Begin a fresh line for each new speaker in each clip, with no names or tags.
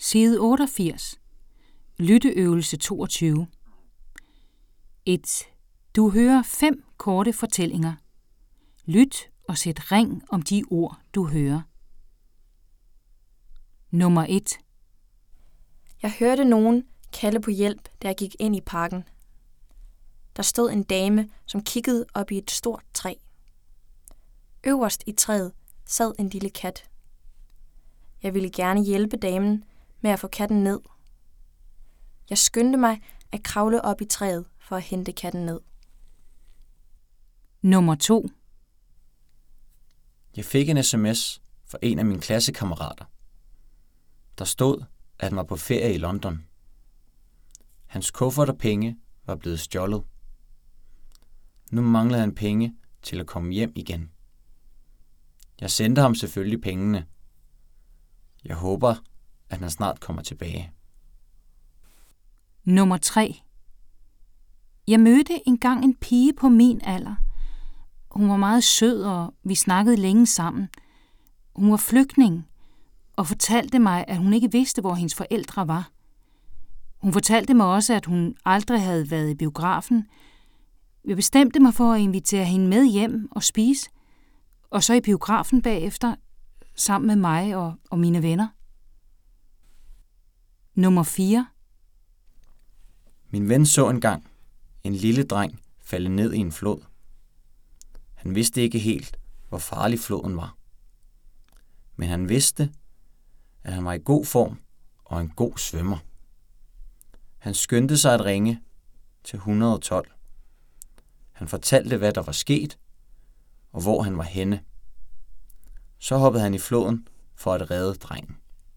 Side 88. Lytteøvelse 22. 1. Du hører 5 korte fortællinger. Lyt og sæt ring om de ord, du hører. Nummer 1.
Jeg hørte nogen kalde på hjælp, da jeg gik ind i parken. Der stod en dame, som kiggede op i et stort træ. Øverst i træet sad en lille kat. Jeg ville gerne hjælpe damen med at få katten ned. Jeg skyndte mig at kravle op i træet for at hente katten ned.
Nummer 2.
Jeg fik en sms fra en af mine klassekammerater. Der stod, at han var på ferie i London. Hans kuffert og penge var blevet stjålet. Nu manglede han penge til at komme hjem igen. Jeg sendte ham selvfølgelig pengene. Jeg håber, at han snart kommer tilbage.
Nummer 3. Jeg mødte engang en pige på min alder. Hun var meget sød, og vi snakkede længe sammen. Hun var flygtning og fortalte mig, at hun ikke vidste, hvor hendes forældre var. Hun fortalte mig også, at hun aldrig havde været i biografen. Jeg bestemte mig for at invitere hende med hjem og spise, og så i biografen bagefter, sammen med mig og mine venner. Nummer 4.
Min ven så engang en lille dreng falde ned i en flod. Han vidste ikke helt, hvor farlig floden var. Men han vidste, at han var i god form og en god svømmer. Han skyndte sig at ringe til 112. Han fortalte, hvad der var sket, og hvor han var henne. Så hoppede han i floden for at redde drengen.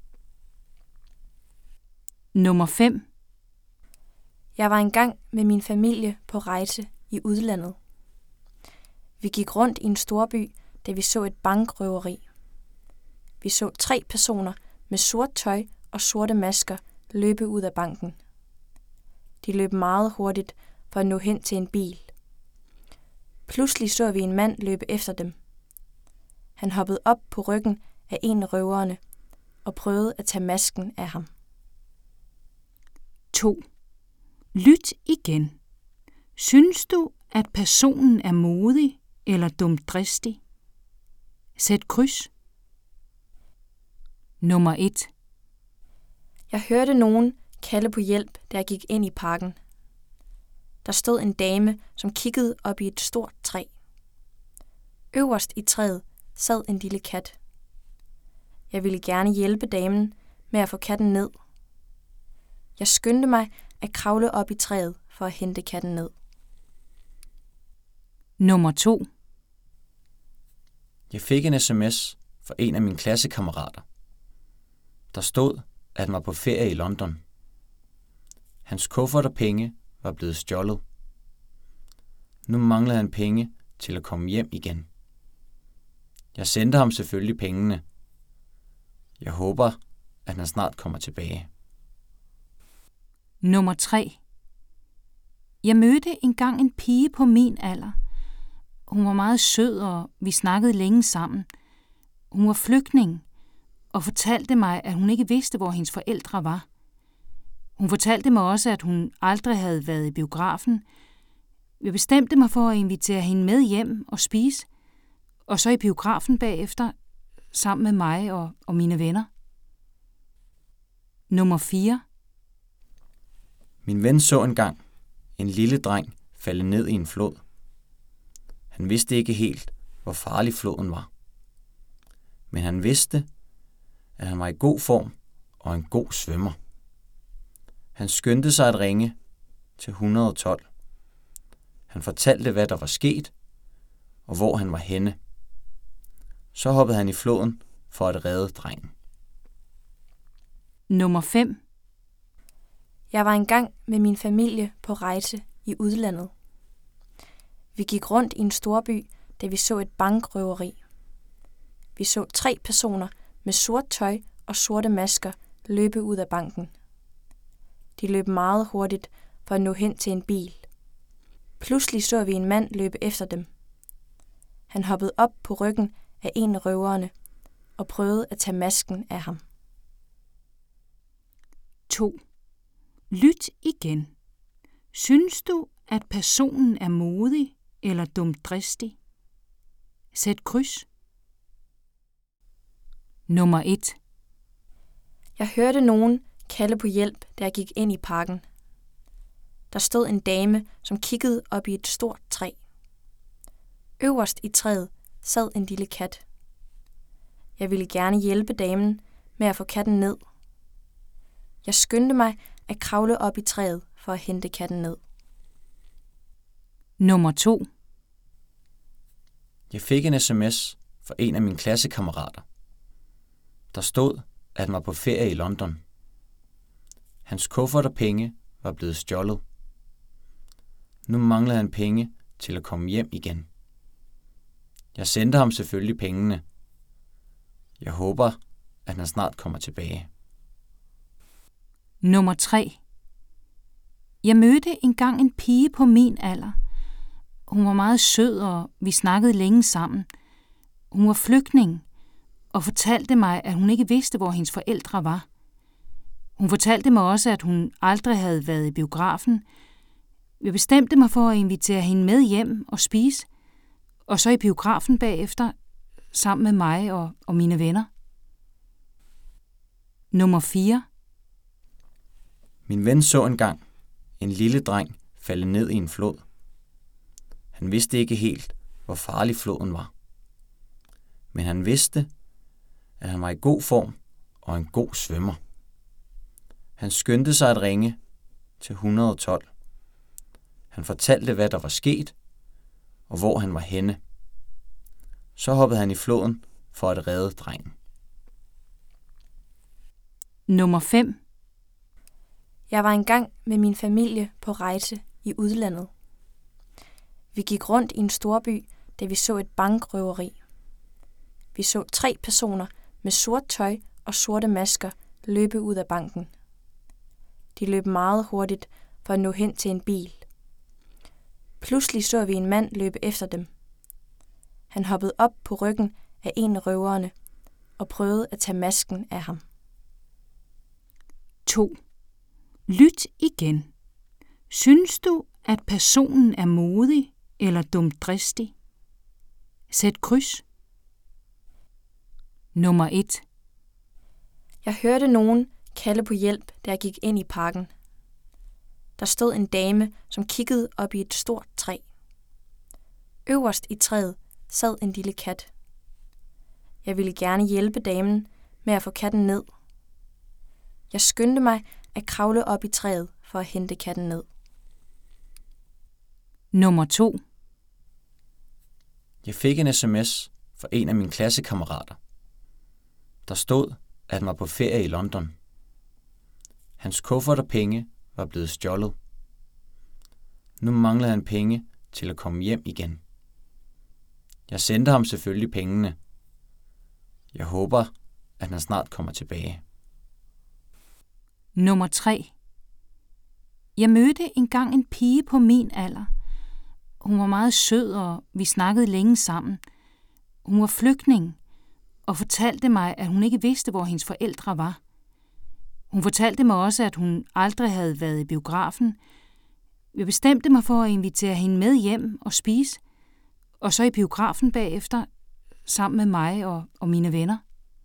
Nummer 5.
Jeg var engang med min familie på rejse i udlandet. Vi gik rundt i en storby, da vi så et bankrøveri. Vi så 3 personer med sort tøj og sorte masker løbe ud af banken. De løb meget hurtigt for at nå hen til en bil. Pludselig så vi en mand løbe efter dem. Han hoppede op på ryggen af en af røverne og prøvede at tage masken af ham.
2. Lyt igen. Synes du, at personen er modig eller dumdristig? Sæt kryds. Nummer 1.
Jeg hørte nogen kalde på hjælp, da jeg gik ind i parken. Der stod en dame, som kiggede op i et stort træ. Øverst i træet sad en lille kat. Jeg ville gerne hjælpe damen med at få katten ned. Jeg skyndte mig at kravle op i træet for at hente katten ned.
Nummer 2.
Jeg fik en sms fra en af mine klassekammerater. Der stod, at han var på ferie i London. Hans kuffert og penge var blevet stjålet. Nu manglede han penge til at komme hjem igen. Jeg sendte ham selvfølgelig pengene. Jeg håber, at han snart kommer tilbage.
Nummer 3. Jeg mødte engang en pige på min alder. Hun var meget sød, og vi snakkede længe sammen. Hun var flygtning og fortalte mig, at hun ikke vidste, hvor hendes forældre var. Hun fortalte mig også, at hun aldrig havde været i biografen. Jeg bestemte mig for at invitere hende med hjem og spise, og så i biografen bagefter, sammen med mig og mine venner. Nummer 4.
Min ven så engang en lille dreng falde ned i en flod. Han vidste ikke helt, hvor farlig floden var. Men han vidste, at han var i god form og en god svømmer. Han skyndte sig at ringe til 112. Han fortalte, hvad der var sket, og hvor han var henne. Så hoppede han i floden for at redde drengen.
Nummer 5.
Jeg var engang med min familie på rejse i udlandet. Vi gik rundt i en storby, da vi så et bankrøveri. Vi så 3 personer med sort tøj og sorte masker løbe ud af banken. De løb meget hurtigt for at nå hen til en bil. Pludselig så vi en mand løbe efter dem. Han hoppede op på ryggen af en af røverne og prøvede at tage masken af ham.
2. Lyt igen. Synes du, at personen er modig eller dumdristig? Sæt kryds. Nummer 1.
Jeg hørte nogen kalde på hjælp, da jeg gik ind i parken. Der stod en dame, som kiggede op i et stort træ. Øverst i træet sad en lille kat. Jeg ville gerne hjælpe damen med at få katten ned. Jeg skyndte mig at kravle op i træet for at hente katten ned.
Nummer 2.
Jeg fik en sms fra en af mine klassekammerater. Der stod, at han var på ferie i London. Hans kuffert og penge var blevet stjålet. Nu manglede han penge til at komme hjem igen. Jeg sendte ham selvfølgelig pengene. Jeg håber, at han snart kommer tilbage.
Nummer 3. Jeg mødte engang en pige på min alder. Hun var meget sød, og vi snakkede længe sammen. Hun var flygtning og fortalte mig, at hun ikke vidste, hvor hendes forældre var. Hun fortalte mig også, at hun aldrig havde været i biografen. Jeg bestemte mig for at invitere hende med hjem og spise, og så i biografen bagefter, sammen med mig og mine venner. Nummer 4.
Min ven så engang en lille dreng falde ned i en flod. Han vidste ikke helt, hvor farlig floden var. Men han vidste, at han var i god form og en god svømmer. Han skyndte sig at ringe til 112. Han fortalte, hvad der var sket, og hvor han var henne. Så hoppede han i floden for at redde drengen.
Nummer 5.
Jeg var engang med min familie på rejse i udlandet. Vi gik rundt i en storby, da vi så et bankrøveri. Vi så 3 personer med sort tøj og sorte masker løbe ud af banken. De løb meget hurtigt for at nå hen til en bil. Pludselig så vi en mand løbe efter dem. Han hoppede op på ryggen af en af røverne og prøvede at tage masken af ham.
2. Lyt igen. Synes du, at personen er modig eller dumdristig? Sæt kryds. Nummer 1.
Jeg hørte nogen kalde på hjælp, da jeg gik ind i parken. Der stod en dame, som kiggede op i et stort træ. Øverst i træet sad en lille kat. Jeg ville gerne hjælpe damen med at få katten ned. Jeg skyndte mig at kravle op i træet for at hente katten ned.
Nummer 2.
Jeg fik en sms fra en af mine klassekammerater. Der stod, at han var på ferie i London. Hans kuffert og penge var blevet stjålet. Nu manglede han penge til at komme hjem igen. Jeg sendte ham selvfølgelig pengene. Jeg håber, at han snart kommer tilbage.
Nummer 3. Jeg mødte engang en pige på min alder. Hun var meget sød, og vi snakkede længe sammen. Hun var flygtning og fortalte mig, at hun ikke vidste, hvor hendes forældre var. Hun fortalte mig også, at hun aldrig havde været i biografen. Jeg bestemte mig for at invitere hende med hjem og spise, og så i biografen bagefter, sammen med mig og mine venner.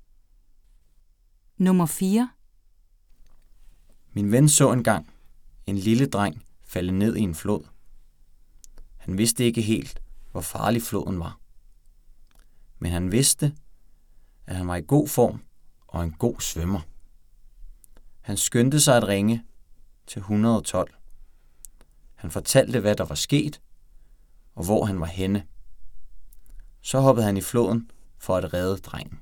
Nummer 4.
Min ven så engang en lille dreng falde ned i en flod. Han vidste ikke helt, hvor farlig floden var. Men han vidste, at han var i god form og en god svømmer. Han skyndte sig at ringe til 112. Han fortalte, hvad der var sket, og hvor han var henne. Så hoppede han i floden for at redde drengen.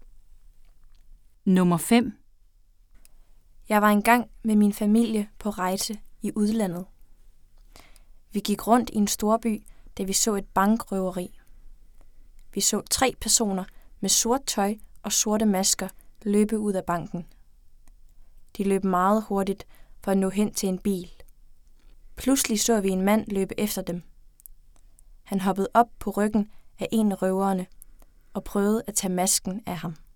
Nummer 5.
Jeg var engang med min familie på rejse i udlandet. Vi gik rundt i en storby, da vi så et bankrøveri. Vi så 3 personer med sort tøj og sorte masker løbe ud af banken. De løb meget hurtigt for at nå hen til en bil. Pludselig så vi en mand løbe efter dem. Han hoppede op på ryggen af en af røverne og prøvede at tage masken af ham.